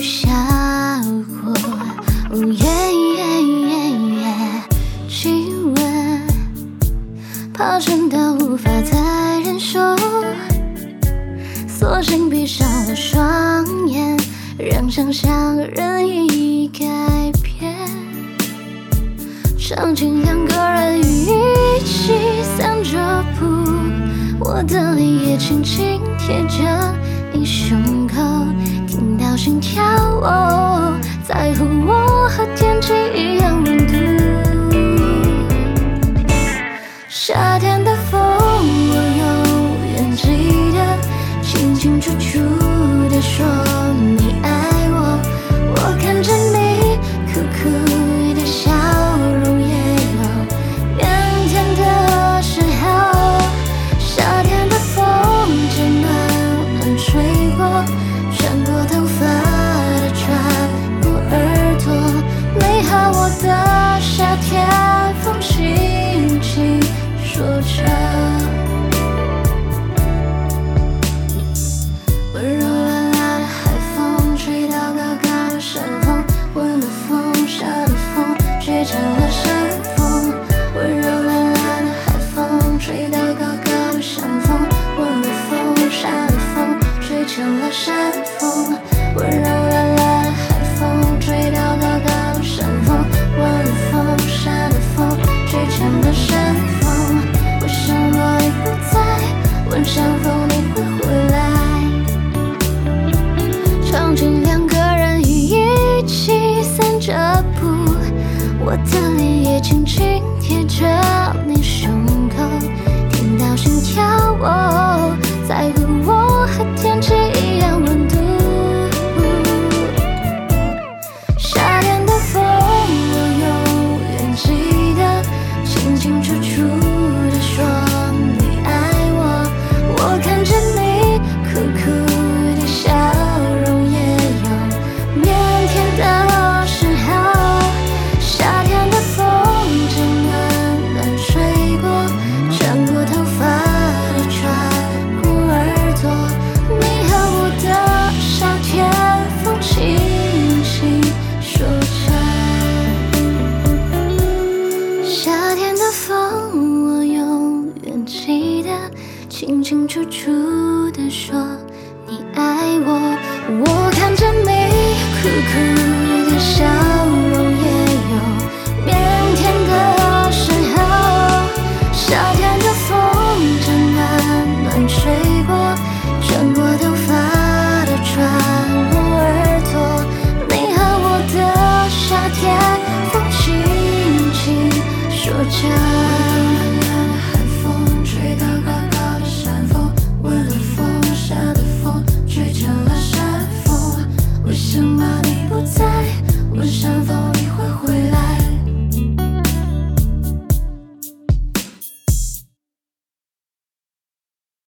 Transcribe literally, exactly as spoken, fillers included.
下过，哦耶耶耶耶，亲吻，怕真的无法再忍受，索性闭上了双眼，让想象任意改变。场景两个人一起散着步，我的脸也轻轻贴着你胸口，听到心跳，哦，在乎我和天气一样温度。夏天的风，我永远记得，清清楚楚地说你爱我。我看着你酷酷的笑容，也有腼腆的时候。夏天的风正慢慢吹过，穿过头发的，穿过耳朵。你和我的夏天，风轻轻说着，温柔懒懒的海风，吹到高高的山峰，吻了风，杀了风，吹成了山峰。温柔懒懒的海风，吹到高高的山峰，吻了风，杀了风，吹成了山峰。温柔懒懒的海风，吹到高高的山峰，吻了风，杀了风，吹成了山峰。为什么你不在？问山峰你会回来？场景两个人一起散着步，我的脸也轻轻贴着你胸口，听到心跳，哦，在乎我和天气一样温度。夏天的风，我永远记得，清清楚楚地说你爱我。我看着你酷酷的笑容，也有腼腆的时候。夏天的风正慢慢吹过，穿过头发的，穿过耳朵。你和我的夏天，风轻轻说着。夏天的风，我永远记得，清清楚楚地说你爱我。我看着你酷酷